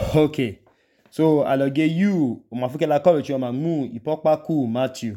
Okay. So aloge you umafukela college yoma mu ipokpa ku Matthew.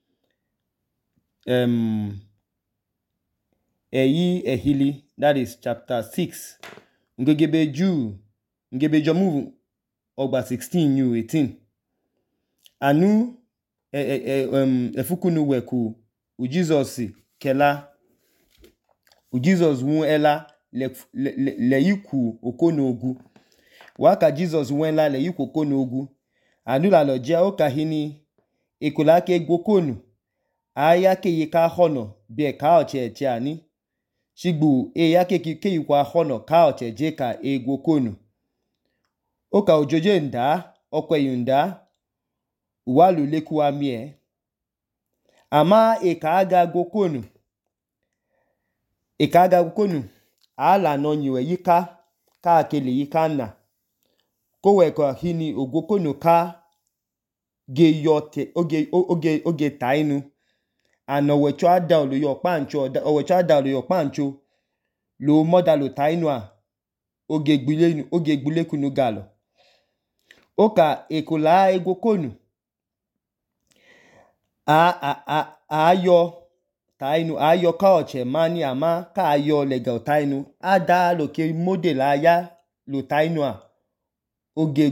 Eyi ehili, that is chapter 6. Ngegebe Jew, ngebe jomu ogba 16 you 18. Anu efukunu weku u Jesus kela u Jesus wun ela le yiku okonogu. Waka Jesus wenla le yiku okonogu. Anu la lojia okahini ekulake gwokonu. Aya ke yika hono be ka oche ani. Shigbu ya ke yikwa hono ka oche je ka gwokonu. Oka ojoje nda, okwe yunda. Uwalu leku amie. Ama aga gwokonu. Aga gwokonu. Ala no nyiwe yika ka akele yika na. Kowe kwa hini ogwokonu ka ge yote oge tainu. Ano wecho ada olu yo pancho, owecho ada olu yo pancho. Lo moda lo tainu a. Oge gbule kunu galo. Oka ekola egwokonu. Ayo tainu, ayo ka oche mani ama ka ayo legal tainu. Ada lo ke model aya lo tainu a. Oge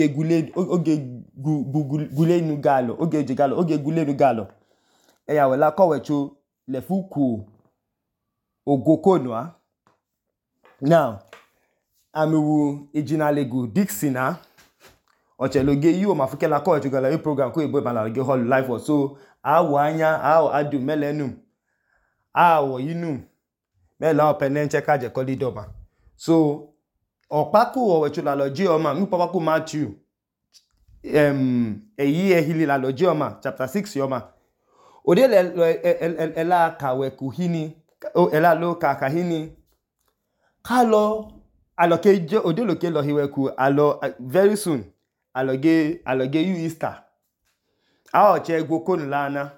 gule nu galo. Oge gule nu galo. Eya wela kowecho lefuku ogwokonu a. Now, amiwu ejinalegu Dixina. Oche loge yu mafukela kowecho gala yu program ko ebo bala loge hall life or so. Awo anya, awo adu melenum. Awo yinum. Mela openenche kaje kolidoma. So, Opaku owecho la loge oma. Mi papaku Matthew. Eyi ehili la loge oma. Chapter 6 yoma. Ode ela kawe kuhini. Ela lo kakahini. Kalo aloke ode loke lo hiweku. Alo very soon. Aloge yu Easter. Aoche gwokonu lana.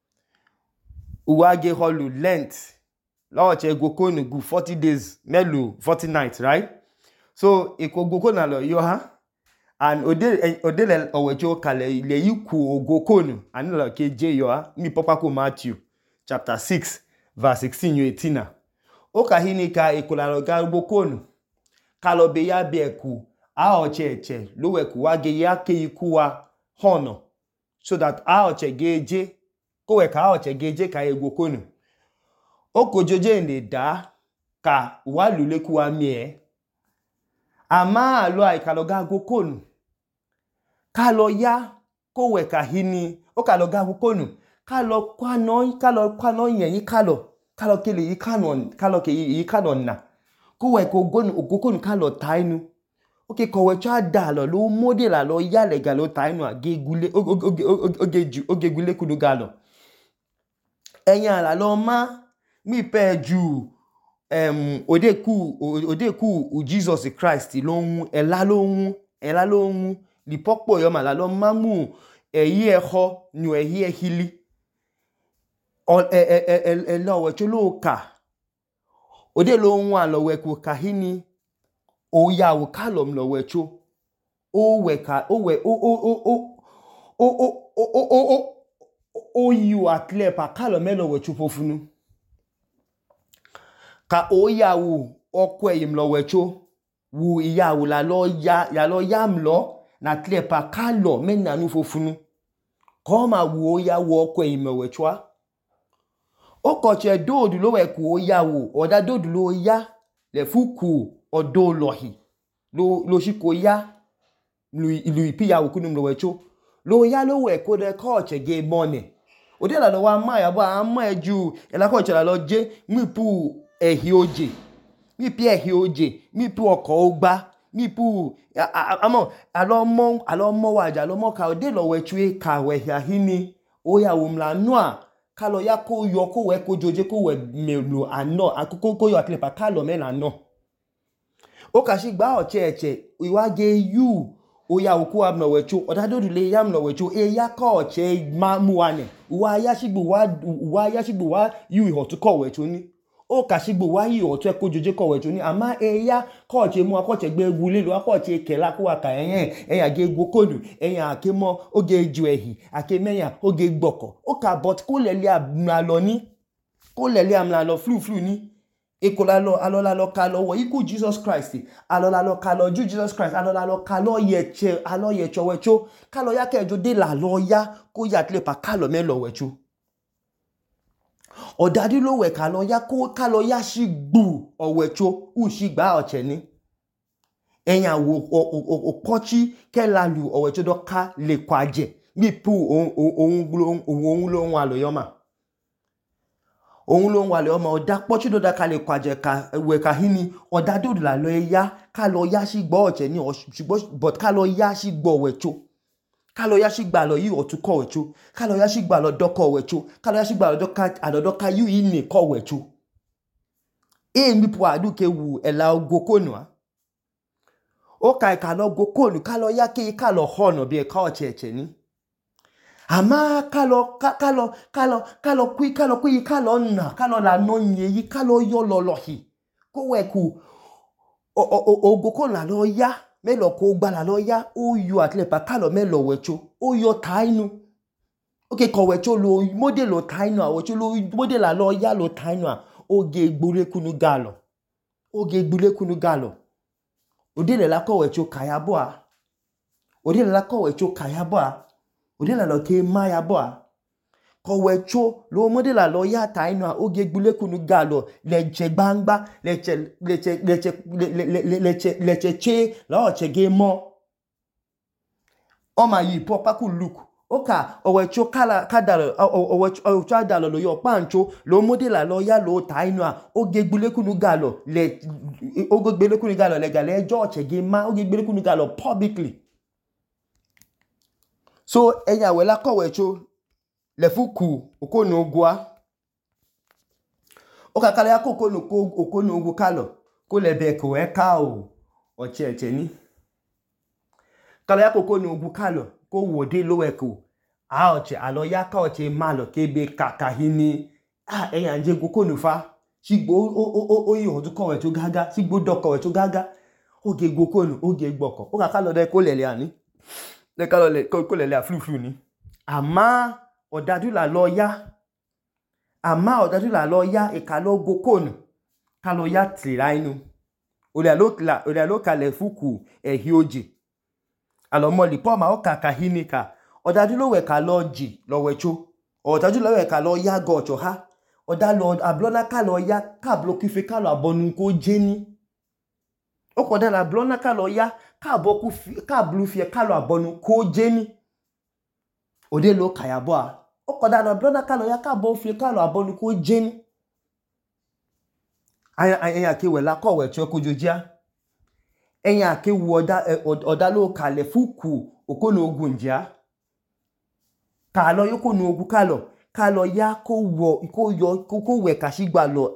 Uwage holu Lent. Laoche gwokonu gu 40 days. Melu 40 nights, right? So, eko gwokonu alo yoha. And odele owecho kale le yiku ogwokonu. Anila ke je yoha. Mi popako Matthew. Chapter 6. Verse 16 yu 18. Oka hini ka ekolaloga gwokonu. Kalobe ya beku. Aoche loweku wage ya ke yikuwa hono. So that aoche geje. Kowe ka aoche geje ka egwokonu. Oko joje nde da. Ka waluleku amie. Ama alo aikaloga gwokonu. Kalo ya. Kowe ka hini. Okaloga gwokonu. Kalo kwano yenyi kalo. Kalo kele yi kanon na. Kowe ko gwokonu kalo tainu. Oke kowe cha dalo lo modela lo ya lega lo tainu a oge gule kudu galo. Enya la lo ma mi pe ju odeku u Jesus Christ lohun ela lohun li popo yo ma la lo ma mu eyi eho nu eyi ehili. Elo wecho lo ka. Ode lohun a lo weku kahini. O ya wo kalom lo wecho. O yu atlepa kalom lo wecho fofunu. Ka o ya wo okwe yim lo wecho. Wu ya wo la lo yam lo na atlepa kalom menanu fofunu. Koma wo ya wo okwe yim lo wecho. Okoche dodu lo weku o ya wo. Oda dodu lo ya le fuku odo lohi. Lo shiko ya. Lu ipi ya wukunum lo wecho. Lo ya lo weko de koche ge money. Ode la lo wa ma ya bo ama eju. Ela koche la lo je. Mipu ehi oje. Mipu oko ogba. Mipu. Amo. Alomo waja. Alomo ka ode lo wecho e ka wehi ahini. Oya wumla noa. Kalo ya ko yoko weko joje ko we melu ano. Ko yo atlepa kalo mela no. Okashi gba oche iwage yu oya oku amno wecho odadodu le yam no wecho eya ka oche mamuane wa ya shigbu wa yu iho to ko wecho ni o kashigbo wa yi otu ekojoje kowecho ni ama eya koche mu akoche gbe egwu lelu akoche kela ko aka eyan ge egwu konu eyan akemo oge ju ehi akemeyan oge gboko o ka but ko lele amlalo ni ko lele amlalo flu ni ekolalo alolalo kalo wo iku Jesus Christ alolalo kalo ju Jesus Christ alolalo kalo yeche wecho kalo ya kejo de la loya ko ya tlepa kalo melo wecho odadi lo we kalo ya shigbu owecho u shigba oche ni eyan wo opochi kelalu owecho do ka le kwaje bi pu ohun lo won aloyoma ohun lo wale ọmọ oda pochi do da ka le kwaje ka we ka hini oda do la lo ya ka lo ya shigbo oche ni but ka lo ya shigbo wecho ka lo ya shigba lo yi otu ko wecho ka lo ya shigba lo doko wecho ka lo ya shigba lo doka adodoka yu ini ko wecho mi po adu ke wu ela ogokonu a o ka lo gokonu ka lo ya ke ka lo hono bi ka ocheche ni ama kalo la no yi kalo yo lolohi ko weku ogoko la lo ya melo ko gba la lo ya o yo atlepa kalo melo wecho o yo tainu okay ko wecho lo model lo tainu a wecho lo model la lo ya lo tainu a oge gburekunu galo odele la ko wecho kayabo a odela lo ke maya boa ko wecho lo modela lo ya tainu a oge gbulekunu galo leche gbangba leche che lo chege mo o ma yi po paku look oka owecho kadalo owecho adalo lo yo pancho lo modela lo ya lo tainu a oge gbulekunu galo le gale chege ma oge gbulekunu galo publicly. So eya wela kowecho le fuku okonu ogwa o kakala ya okonu ogwu kalo ko lebe ko eka o ocheche ni kala ya okonu ogwu kalo ko wode lo eko a oche alo ya ka oche malo kebe kakahini eya nje gokonu fa sigbo oyi odun kowecho gaga sigbo do kowecho gaga oge gokonu oge gboko o kakala de ko lele ani le kalo le ko lele aflu ni ama odadu la loya e kalo gokonu kalo ya tirainu ole lo kale fuku ehioje alo mo lipo ma o kaka hinika odadu lo we kalo ji lo wecho odadu lo we kalo ya gocho ha odalo ablona kalo ya ka bloki fe kalo abonu ko jeni o ko da la blona kalo ya ka blu fie kalo abonu ko jeni ode lo kayabo a o ko da la blona kalo ya ka bo fie kalo abonu ko jeni aya ke we la ko we che ko jojia eyan ke wu oda lo kale fuku okonu ogunja kalo yokonu ogu kalo ya ko we kashigba lo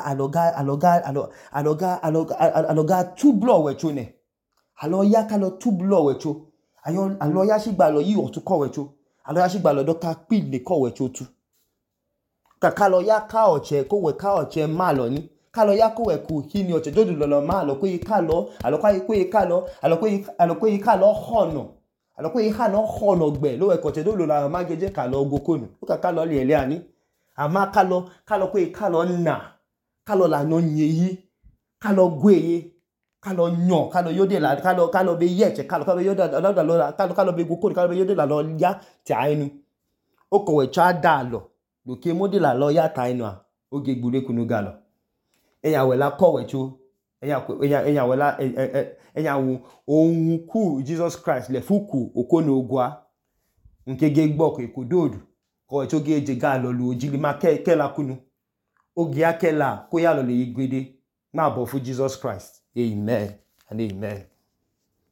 aloga two blow wecho ne alo ya kalo two blow wecho alo ya shigba lo yi otu ko wecho alo ya shigba lo doka pile ko wecho tu kalo ya ka oche ko we ka oche malo ni kalo ya ko we ku hini oche dodu lo malo ko yi kalo alo ko yi kalo hono alo ko yi hano hono gbe lo we ko che dodu la mageje kalo gokonu o ka kalo le ani ama kalo ko yi kalo na kalo la no nyeyi kalo gweye kalo nyo kalo yode la kalo be yeche kalo yode la kalo be gokonu kalo be yode la lo ya ti ainu o ko we cha dalo lo ke modi la lo ya ta ainu a oge gbulekunu galo eya we la ko wecho eya wo ohun ku Jesus Christ le fuku okonu ogwa nke ge gboko ikododu ko wecho ge je galo lu ojili ma ke la kunu oge akela ko ya lo le igbede ma bo fu Jesus Christ. Amen and amen.